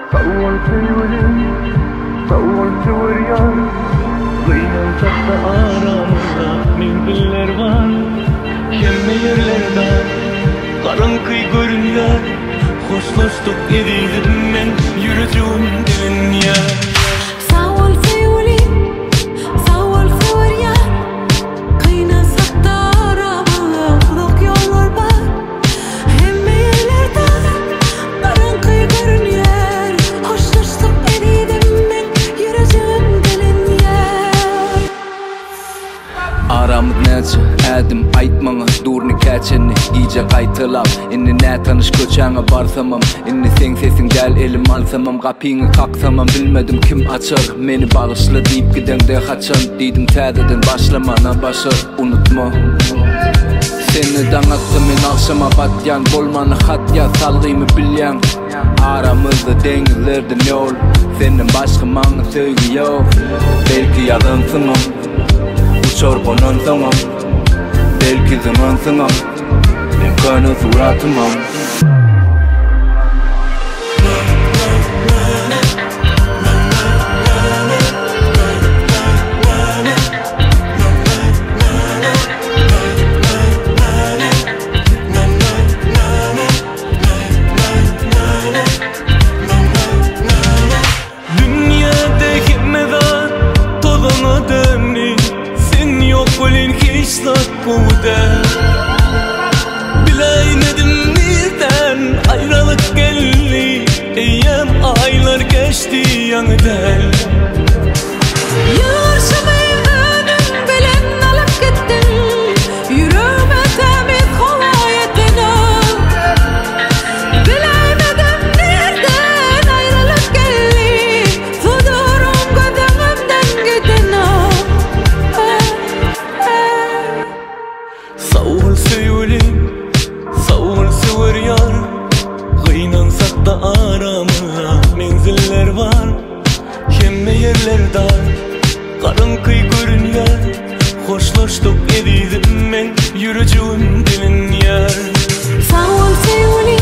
طولت الولد طولت وريان Kıynan sakta aramızda menziller var Kemme yerlerden Karanlık görünüyor Hoşlaştık edildim ben Yürüdüğüm dilin yer Savul fiyuli Savul fiyoryan Kıynan sakta aramızda Uzak yollar var Kemme yerlerden Karanlık görünüyor Hoşlaştık edildim ben Yürüdüğüm dilin yer Aramız neçe Edim aytmaňa durny käçeni Giýje gaýtylap Inni nä tanış köçäňe barsamam Inni seň sesiň gel elim alsamam Gapyňy kaksamam bilmedim kim açar Meni bagyşla diýip gidende haçan Diýdim täzeden başlamana başar Unutma Seni daňatdy men akşama batýan Bolmany hat ýaz salgymy bilýän Aramyzda deňizlerden ýol Senden başga maňa söýgi ýok Belki ýalynsyňam Uçar bonan soňam Belki zamansıngam Ben kana suratımam Dünyadaki mezar tozamadım ni Sen yok olin hiç nakkude Bilemedim neden ayrılık geldi Eyyem aylar geçti yanıdan Yaşamayı önüm bilen alıp gittin Yüreğime temiz kolayetini Bilemedim nereden ayrılık geldi Sudurum gözümden gidini Savul söyleyin, savul söver yar Kıynansak da aramıza menziller var Kemme yerler dar, karanlık görünüyor Hoşlaştık edildim ben, yürücüğüm dilin yer Savul sevuli